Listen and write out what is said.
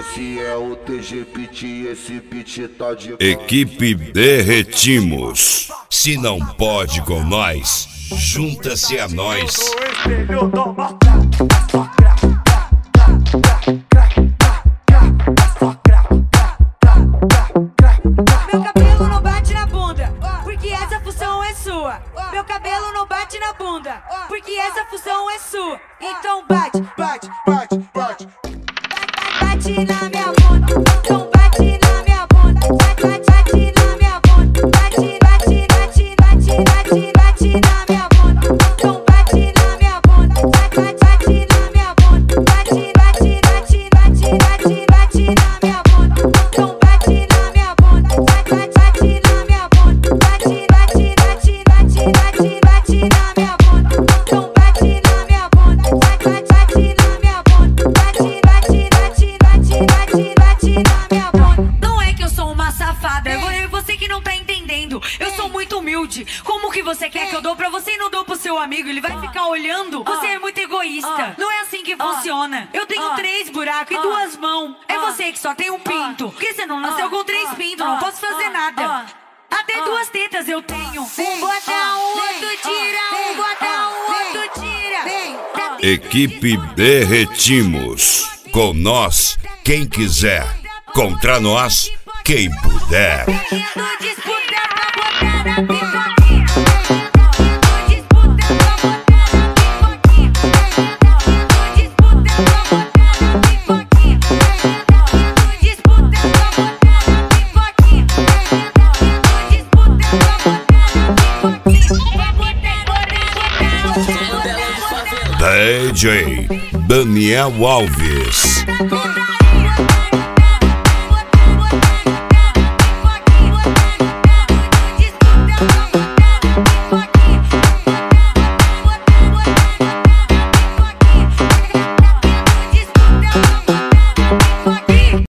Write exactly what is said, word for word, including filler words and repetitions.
Esse é o T G Beat, esse beat tá de... Equipe Derretimos. Se não pode com nós, junta-se a nós. Meu cabelo não bate na bunda, porque essa função é sua. Meu cabelo não bate na bunda, porque essa função é sua. Então bate, bate, bate, bate. Bate na minha bunda, então bate na minha bunda. Bate, bate na minha bunda, bate, bate, bate, bate, bate, bate na minha bunda. Então bate na minha bunda, bate, bate na minha bunda. Bate, bate, bate, bate, bate, bate na minha bunda. Então bate na minha bunda, bate, bate na minha bunda. Bate, bate, bate, bate, bate, bate na minha bunda. Então bate na minha bunda, bate, bate na minha bunda. Bate, bate, bate, bate, bate, bate na minha bunda. Não é que eu sou uma safada, é você que não tá entendendo. Eu sou muito humilde. Como que você quer que eu dou pra você e não dou pro seu amigo? Ele vai ficar olhando? Você é muito egoísta. Não é assim que funciona. Eu tenho três buracos e duas mãos. É você que só tem um pinto. Porque você não nasceu com três pintos, não posso fazer nada. Até duas tetas eu tenho. Um bota um, outro tira. Um bota um, outro tira. Equipe Derretimos. Com nós, quem quiser. Contra nós, quem puder. Querendo disputar pra botar na pipoquinha. Disputa pra botar na pipoquinha. Disputa pra botar na pipoquinha. Disputa pra botar na pipoquinha. Disputa pra botar na pipoquinha. Pra botar, botar, botar, botar. D J Daniel Alves. Botar, botar.